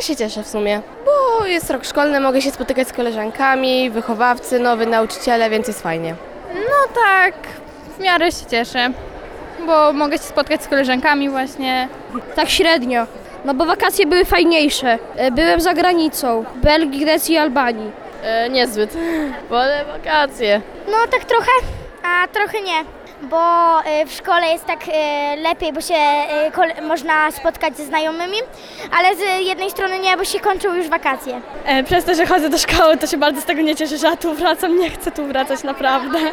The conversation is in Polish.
się cieszę w sumie, bo jest rok szkolny, mogę się spotykać z koleżankami, wychowawcy, nowi nauczyciele, więc jest fajnie. No tak, w miarę się cieszę, bo mogę się spotkać z koleżankami właśnie. Tak średnio, no bo wakacje były fajniejsze. Byłem za granicą, Belgii, Grecji i Albanii. Niezbyt, wolę wakacje. No tak trochę, a trochę nie, bo w szkole jest tak lepiej, bo się można spotkać ze znajomymi, ale z jednej strony nie, bo się kończą już wakacje. Przez to, że chodzę do szkoły, to się bardzo z tego nie cieszę, że ja tu wracam, nie chcę tu wracać naprawdę.